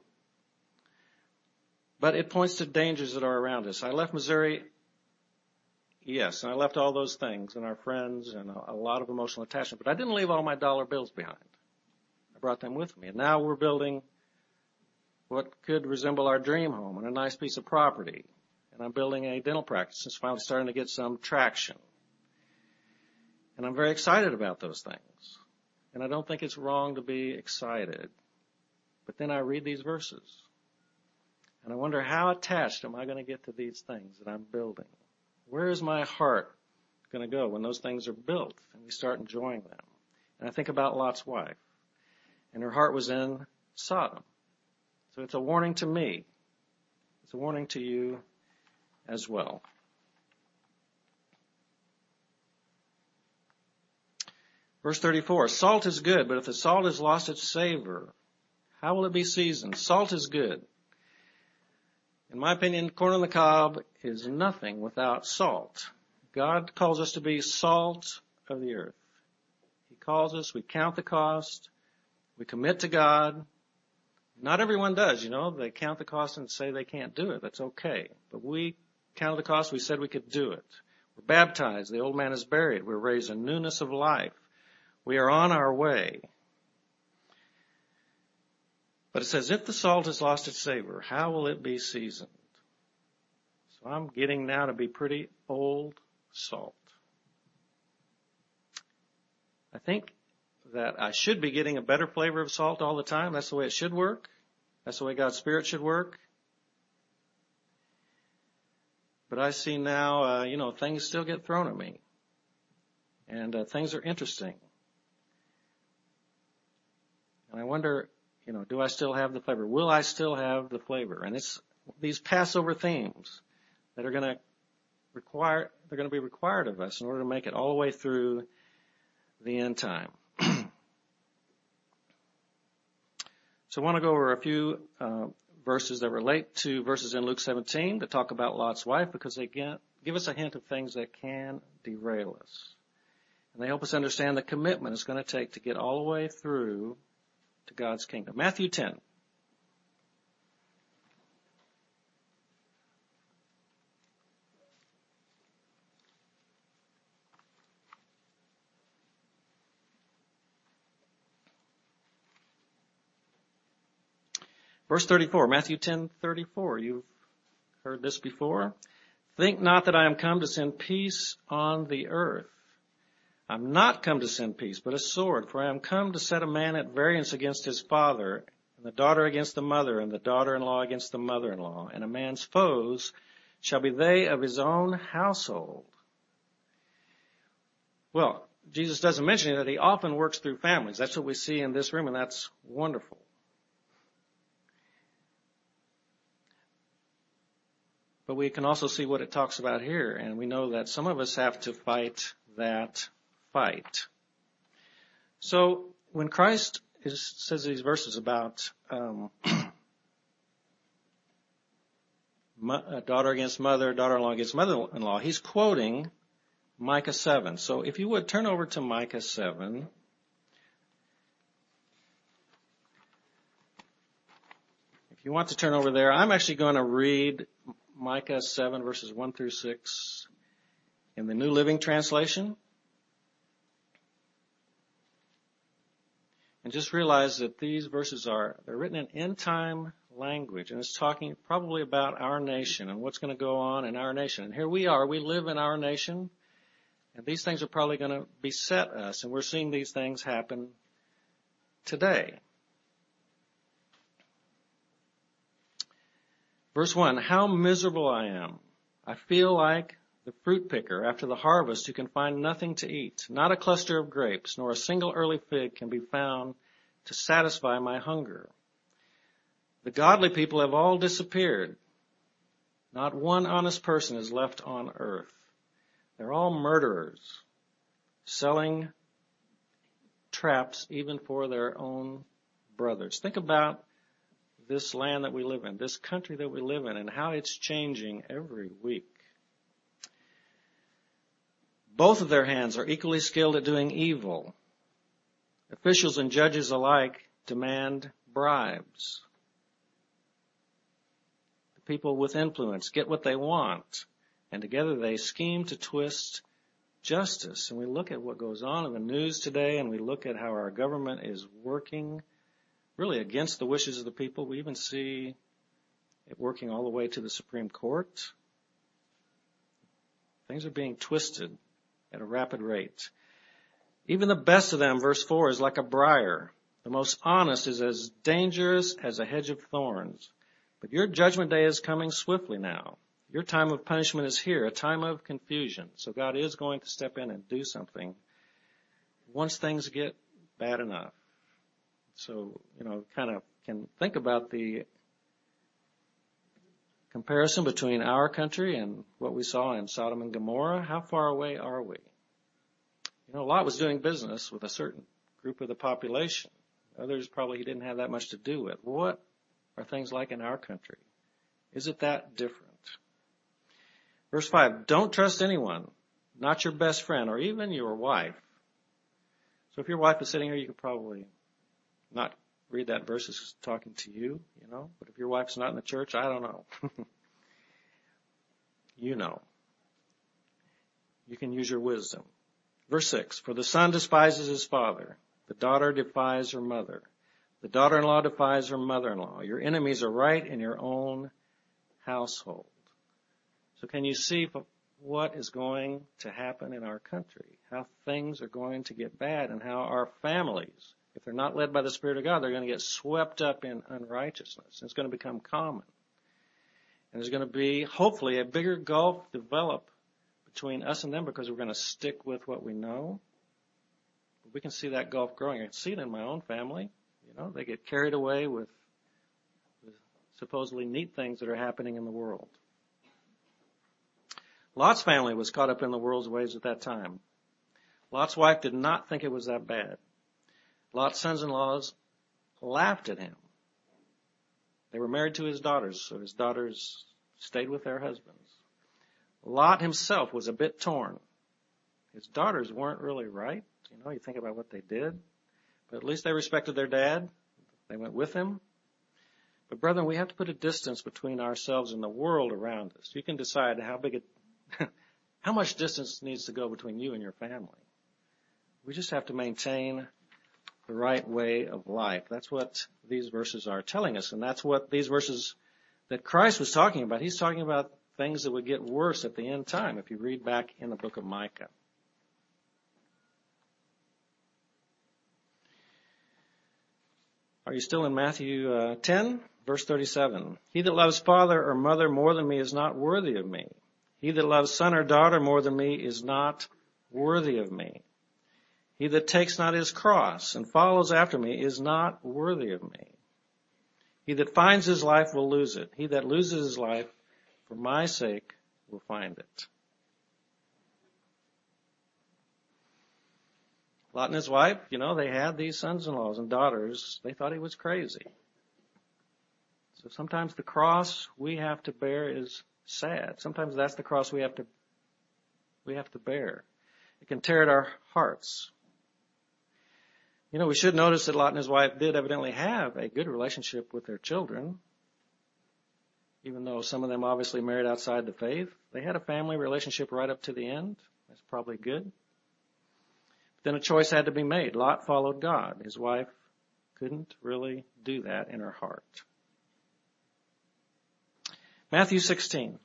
But it points to dangers that are around us. I left Missouri, yes, and I left all those things and our friends and a, a lot of emotional attachment. But I didn't leave all my dollar bills behind. I brought them with me. And now we're building what could resemble our dream home and a nice piece of property. And I'm building a dental practice. It's finally starting to get some traction. And I'm very excited about those things. And I don't think it's wrong to be excited. But then I read these verses. And I wonder, how attached am I going to get to these things that I'm building? Where is my heart going to go when those things are built and we start enjoying them? And I think about Lot's wife. And her heart was in Sodom. So it's a warning to me. It's a warning to you as well. Verse thirty-four, salt is good, but if the salt has lost its savor, how will it be seasoned? Salt is good. In my opinion, corn on the cob is nothing without salt. God calls us to be salt of the earth. He calls us, we count the cost, we commit to God. Not everyone does, you know. They count the cost and say they can't do it. That's okay. But we counted the cost. We said we could do it. We're baptized. The old man is buried. We're raised in newness of life. We are on our way. But it says, if the salt has lost its savor, how will it be seasoned? So I'm getting now to be pretty old salt. I think that I should be getting a better flavor of salt all the time. That's the way it should work. That's the way God's Spirit should work. But I see now, uh, you know, things still get thrown at me. And uh, things are interesting. And I wonder, you know, do I still have the flavor? Will I still have the flavor? And it's these Passover themes that are going to require, they're going to be required of us in order to make it all the way through the end time. So I want to go over a few uh, verses that relate to verses in Luke seventeen that talk about Lot's wife, because they get, give us a hint of things that can derail us. And they help us understand the commitment it's going to take to get all the way through to God's kingdom. Matthew ten. Verse thirty-four, Matthew ten thirty-four. You've heard this before. Think not that I am come to send peace on the earth. I'm not come to send peace, but a sword. For I am come to set a man at variance against his father, and the daughter against the mother, and the daughter-in-law against the mother-in-law. And a man's foes shall be they of his own household. Well, Jesus doesn't mention that he often works through families. That's what we see in this room, and that's wonderful. But we can also see what it talks about here, and we know that some of us have to fight that fight. So when Christ is, says these verses about um, daughter against mother, daughter-in-law against mother-in-law, he's quoting Micah seven. So if you would turn over to Micah seven. If you want to turn over there, I'm actually going to read Micah seven verses one through six in the New Living Translation. And just realize that these verses are, they're written in end time language, and it's talking probably about our nation and what's going to go on in our nation. And here we are, we live in our nation, and these things are probably going to beset us, and we're seeing these things happen today. Verse one, how miserable I am. I feel like the fruit picker after the harvest who can find nothing to eat. Not a cluster of grapes, nor a single early fig can be found to satisfy my hunger. The godly people have all disappeared. Not one honest person is left on earth. They're all murderers, selling traps even for their own brothers. Think about this land that we live in, this country that we live in, and how it's changing every week. Both of their hands are equally skilled at doing evil. Officials and judges alike demand bribes. The people with influence get what they want, and together they scheme to twist justice. And we look at what goes on in the news today, and we look at how our government is working really against the wishes of the people. We even see it working all the way to the Supreme Court. Things are being twisted at a rapid rate. Even the best of them, verse four, is like a briar. The most honest is as dangerous as a hedge of thorns. But your judgment day is coming swiftly now. Your time of punishment is here, a time of confusion. So God is going to step in and do something once things get bad enough. So, you know, kind of can think about the comparison between our country and what we saw in Sodom and Gomorrah. How far away are we? You know, Lot was doing business with a certain group of the population. Others probably he didn't have that much to do with. What are things like in our country? Is it that different? Verse five, don't trust anyone, not your best friend or even your wife. So if your wife is sitting here, you could probably not read that verse as talking to you, you know. But if your wife's not in the church, I don't know. You know. You can use your wisdom. Verse six, for the son despises his father. The daughter defies her mother. The daughter-in-law defies her mother-in-law. Your enemies are right in your own household. So can you see what is going to happen in our country? How things are going to get bad and how our families, if they're not led by the Spirit of God, they're going to get swept up in unrighteousness. It's going to become common. And there's going to be, hopefully, a bigger gulf develop between us and them because we're going to stick with what we know. But we can see that gulf growing. I can see it in my own family. You know, they get carried away with, with supposedly neat things that are happening in the world. Lot's family was caught up in the world's ways at that time. Lot's wife did not think it was that bad. Lot's sons-in-laws laughed at him. They were married to his daughters, so his daughters stayed with their husbands. Lot himself was a bit torn. His daughters weren't really right. You know, you think about what they did. But at least they respected their dad. They went with him. But brethren, we have to put a distance between ourselves and the world around us. You can decide how big it, how much distance needs to go between you and your family. We just have to maintain the right way of life. That's what these verses are telling us. And that's what these verses that Christ was talking about. He's talking about things that would get worse at the end time if you read back in the book of Micah. Are you still in Matthew uh, ten, verse thirty-seven? He that loves father or mother more than me is not worthy of me. He that loves son or daughter more than me is not worthy of me. He that takes not his cross and follows after me is not worthy of me. He that finds his life will lose it. He that loses his life for my sake will find it. Lot and his wife, you know, they had these sons-in-laws and daughters. They thought he was crazy. So sometimes the cross we have to bear is sad. Sometimes that's the cross we have to we have to bear. It can tear at our hearts. You know, we should notice that Lot and his wife did evidently have a good relationship with their children. Even though some of them obviously married outside the faith, they had a family relationship right up to the end. That's probably good. But then a choice had to be made. Lot followed God. His wife couldn't really do that in her heart. Matthew sixteen.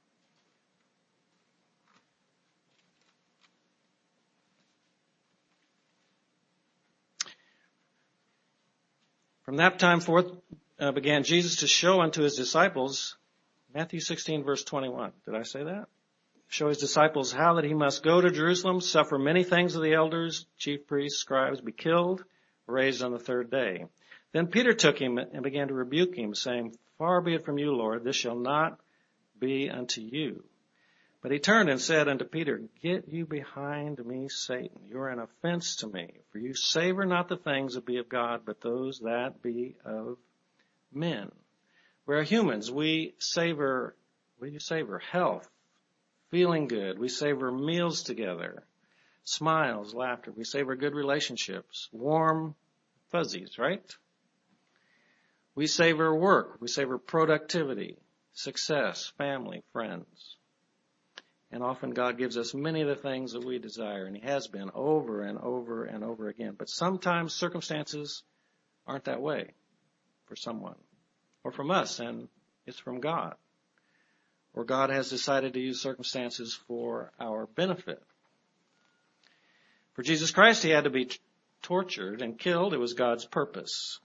From that time forth uh, began Jesus to show unto his disciples, Matthew sixteen, verse twenty-one. Did I say that? Show his disciples how that he must go to Jerusalem, suffer many things of the elders, chief priests, scribes, be killed, raised on the third day. Then Peter took him and began to rebuke him, saying, Far be it from you, Lord, this shall not be unto you. But he turned and said unto Peter, Get you behind me, Satan. You are an offense to me, for you savor not the things that be of God, but those that be of men. We are humans. We savor, what do you savor? Health, feeling good. We savor meals together, smiles, laughter. We savor good relationships, warm fuzzies, right? We savor work. We savor productivity, success, family, friends. And often God gives us many of the things that we desire, and he has been over and over and over again. But sometimes circumstances aren't that way for someone or from us, and it's from God. Or God has decided to use circumstances for our benefit. For Jesus Christ, he had to be t- tortured and killed. It was God's purpose.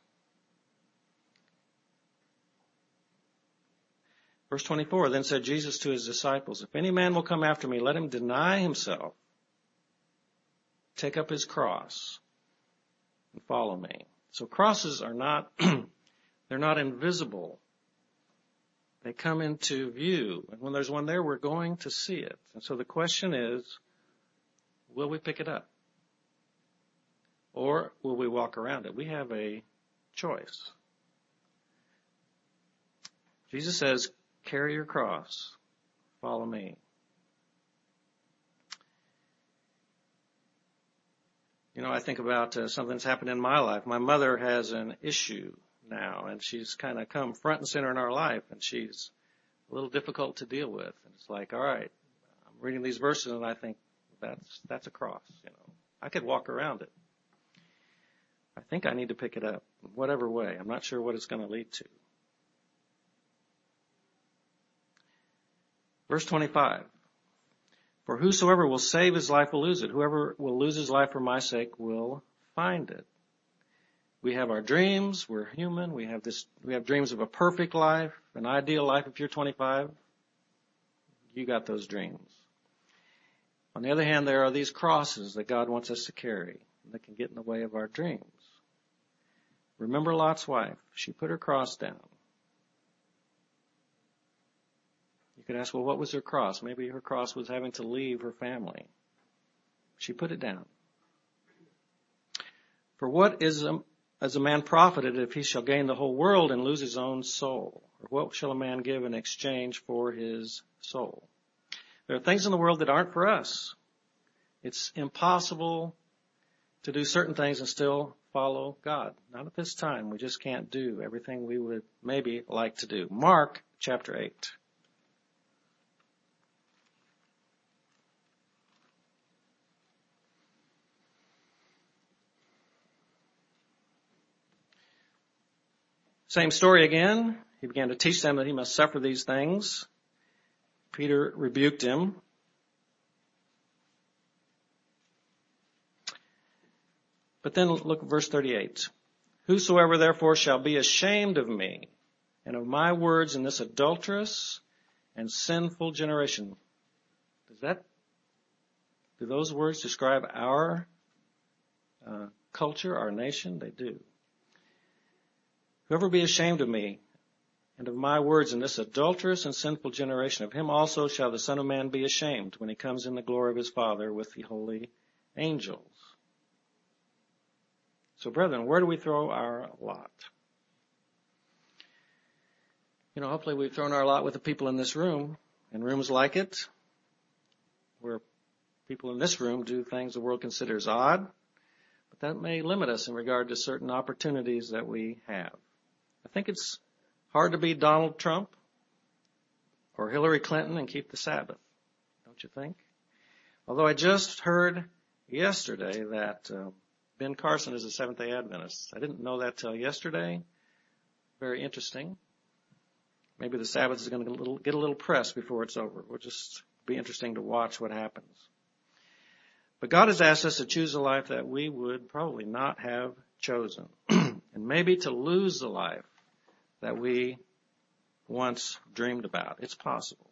Verse twenty-four, Then said Jesus to his disciples, If any man will come after me, let him deny himself, take up his cross, and follow me. So crosses are not, they're not invisible. They come into view. And when there's one there, we're going to see it. And so the question is, will we pick it up? Or will we walk around it? We have a choice. Jesus says, Carry your cross. Follow me. You know, I think about uh, something that's happened in my life. My mother has an issue now, and she's kind of come front and center in our life, and she's a little difficult to deal with. And it's like, all right, I'm reading these verses, and I think that's that's a cross. You know, I could walk around it. I think I need to pick it up, whatever way. I'm not sure what it's going to lead to. Verse twenty-five, For whosoever will save his life will lose it. Whoever will lose his life for my sake will find it. We have our dreams. We're human. We have this, we have dreams of a perfect life, an ideal life. If you're twenty-five, you got those dreams. On the other hand, there are these crosses that God wants us to carry that can get in the way of our dreams. Remember Lot's wife. She put her cross down. You could ask, well, what was her cross? Maybe her cross was having to leave her family. She put it down. For what is a, is a man profited if he shall gain the whole world and lose his own soul? Or what shall a man give in exchange for his soul? There are things in the world that aren't for us. It's impossible to do certain things and still follow God. Not at this time. We just can't do everything we would maybe like to do. Mark chapter eight. Same story again. He began to teach them that he must suffer these things. Peter rebuked him. But then look at verse thirty-eight. Whosoever therefore shall be ashamed of me and of my words in this adulterous and sinful generation. Does that, do those words describe our uh, culture, our nation? They do. Whoever be ashamed of me and of my words in this adulterous and sinful generation, of him also shall the Son of Man be ashamed when he comes in the glory of his Father with the holy angels. So, brethren, where do we throw our lot? You know, hopefully we've thrown our lot with the people in this room and rooms like it, where people in this room do things the world considers odd, but that may limit us in regard to certain opportunities that we have. I think it's hard to be Donald Trump or Hillary Clinton and keep the Sabbath, don't you think? Although I just heard yesterday that uh, Ben Carson is a Seventh-day Adventist. I didn't know that till yesterday. Very interesting. Maybe the Sabbath is going to get a little, get a little press before it's over. It'll just be interesting to watch what happens. But God has asked us to choose a life that we would probably not have chosen. And maybe to lose the life that we once dreamed about. It's possible.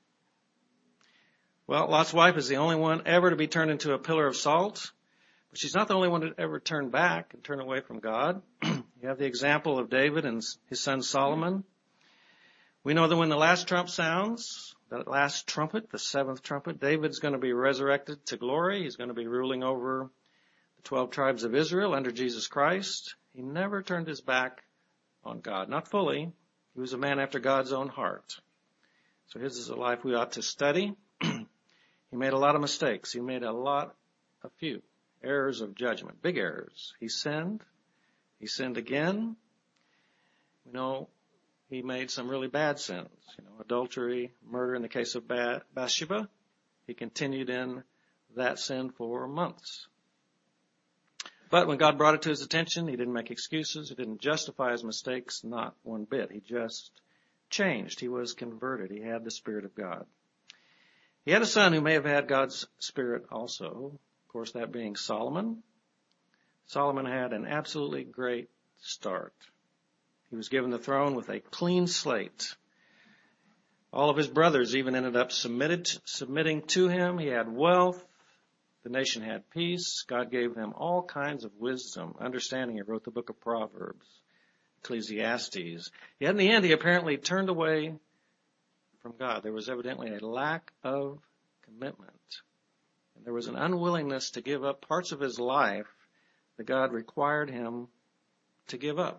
Well, Lot's wife is the only one ever to be turned into a pillar of salt. But she's not the only one to ever turn back and turn away from God. You have the example of David and his son Solomon. We know that when the last trump sounds, the last trumpet, the seventh trumpet, David's going to be resurrected to glory. He's going to be ruling over the twelve tribes of Israel under Jesus Christ. He never turned his back on God. Not fully. He was a man after God's own heart. So his is a life we ought to study. He made a lot of mistakes. He made a lot, a few errors of judgment, big errors. He sinned. He sinned again. You know, he made some really bad sins, you know, adultery, murder in the case of Bathsheba. He continued in that sin for months. But when God brought it to his attention, he didn't make excuses. He didn't justify his mistakes, not one bit. He just changed. He was converted. He had the Spirit of God. He had a son who may have had God's Spirit also. Of course, that being Solomon. Solomon had an absolutely great start. He was given the throne with a clean slate. All of his brothers even ended up submitted, submitting to him. He had wealth. The nation had peace. God gave him all kinds of wisdom, understanding. He wrote the book of Proverbs, Ecclesiastes. Yet in the end, he apparently turned away from God. There was evidently a lack of commitment. And there was an unwillingness to give up parts of his life that God required him to give up.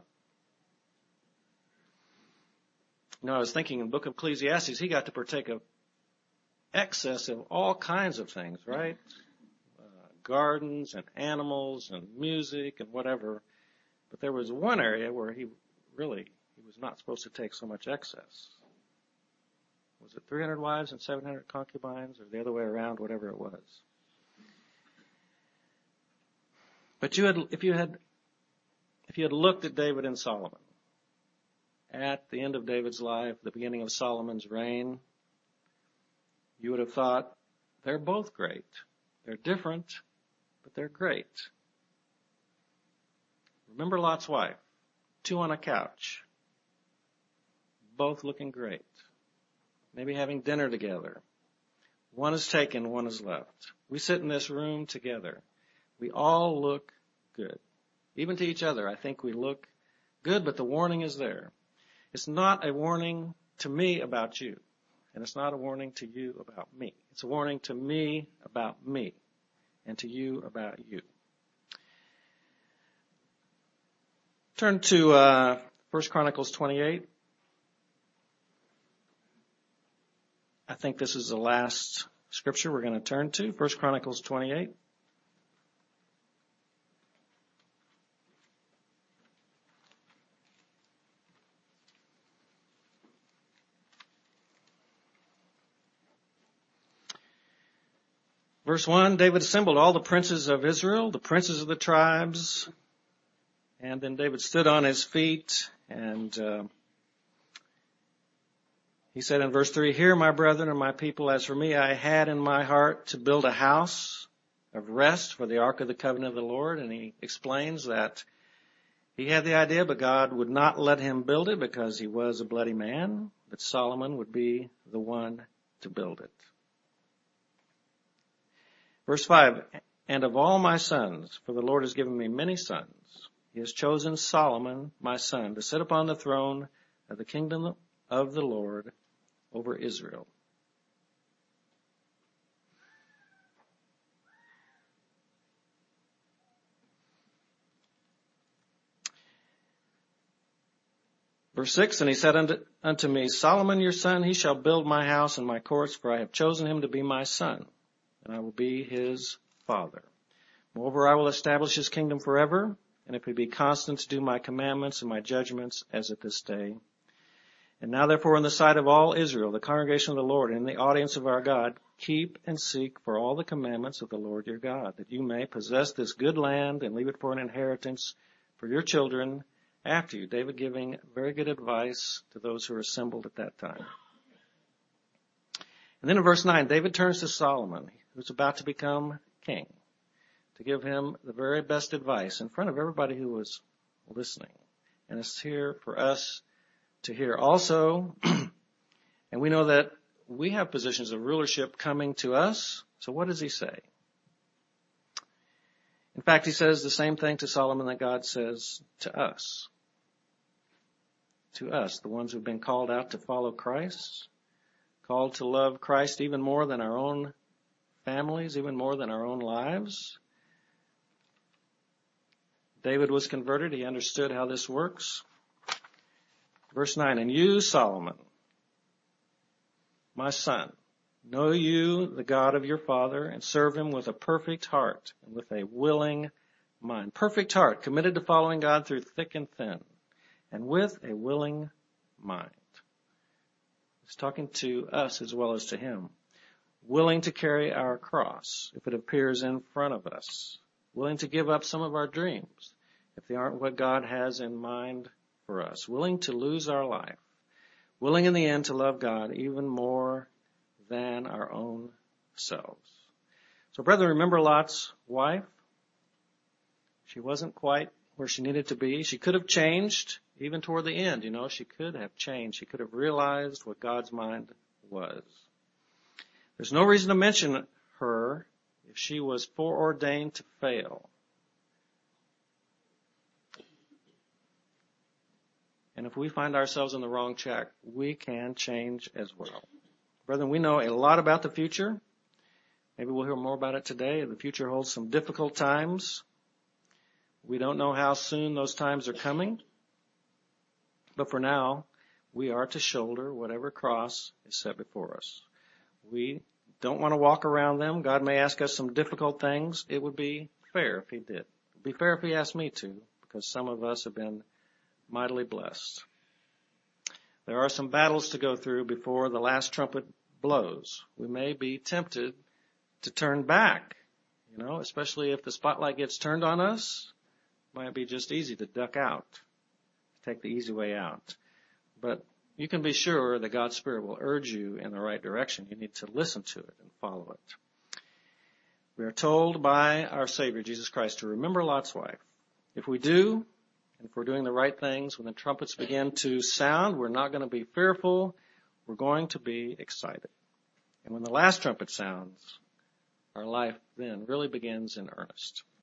You know, I was thinking in the book of Ecclesiastes, he got to partake of excess of all kinds of things, right? Uh, gardens and animals and music and whatever. But there was one area where he really, he was not supposed to take so much excess. Was it three hundred wives and seven hundred concubines, or the other way around, whatever it was? But you had, if you had, if you had looked at David and Solomon, at the end of David's life, the beginning of Solomon's reign, you would have thought, they're both great. They're different, but they're great. Remember Lot's wife, two on a couch, both looking great. Maybe having dinner together. One is taken, one is left. We sit in this room together. We all look good. Even to each other, I think we look good, but the warning is there. It's not a warning to me about you, and it's not a warning to you about me. It's a warning to me about me, and to you about you. Turn to uh, First Chronicles twenty-eight. I think this is the last scripture we're going to turn to, First Chronicles twenty-eight. Verse one, David assembled all the princes of Israel, the princes of the tribes, and then David stood on his feet, and uh, he said in verse three, "Hear, my brethren and my people, as for me, I had in my heart to build a house of rest for the ark of the covenant of the Lord." And he explains that he had the idea, but God would not let him build it because he was a bloody man, but Solomon would be the one to build it. Verse five, "And of all my sons, for the Lord has given me many sons, he has chosen Solomon, my son, to sit upon the throne of the kingdom of the Lord over Israel." Verse six, "And he said unto, unto me, Solomon your son, he shall build my house and my courts, for I have chosen him to be my son. and I will be his father. Moreover, I will establish his kingdom forever, and if he be constant to do my commandments and my judgments as at this day. And now therefore in the sight of all Israel, the congregation of the Lord, and in the audience of our God, keep and seek for all the commandments of the Lord your God, that you may possess this good land and leave it for an inheritance for your children after you. David giving very good advice to those who are assembled at that time. And then in verse nine, David turns to Solomon, who's about to become king, to give him the very best advice in front of everybody who was listening. And it's here for us to hear also. And we know that we have positions of rulership coming to us. So what does he say? In fact, he says the same thing to Solomon that God says to us. To us, the ones who've been called out to follow Christ, called to love Christ even more than our own families, even more than our own lives. David was converted. He understood how this works. Verse nine, and you, Solomon, my son, know you the God of your father and serve him with a perfect heart and with a willing mind. Perfect heart, committed to following God through thick and thin, and with a willing mind. He's talking to us as well as to him. Willing to carry our cross if it appears in front of us. Willing to give up some of our dreams if they aren't what God has in mind for us. Willing to lose our life. Willing in the end to love God even more than our own selves. So brethren, remember Lot's wife? She wasn't quite where she needed to be. She could have changed even toward the end. You know, she could have changed. She could have realized what God's mind was. There's no reason to mention her if she was foreordained to fail. And if we find ourselves in the wrong track, we can change as well. Brethren, we know a lot about the future. Maybe we'll hear more about it today. The future holds some difficult times. We don't know how soon those times are coming. But for now, we are to shoulder whatever cross is set before us. We don't want to walk around them. God may ask us some difficult things. It would be fair if he did. It would be fair if he asked me to, because some of us have been mightily blessed. There are some battles to go through before the last trumpet blows. We may be tempted to turn back, you know, especially if the spotlight gets turned on us. It might be just easy to duck out, take the easy way out. But you can be sure that God's Spirit will urge you in the right direction. You need to listen to it and follow it. We are told by our Savior, Jesus Christ, to remember Lot's wife. If we do, and if we're doing the right things, when the trumpets begin to sound, we're not going to be fearful. We're going to be excited. And when the last trumpet sounds, our life then really begins in earnest.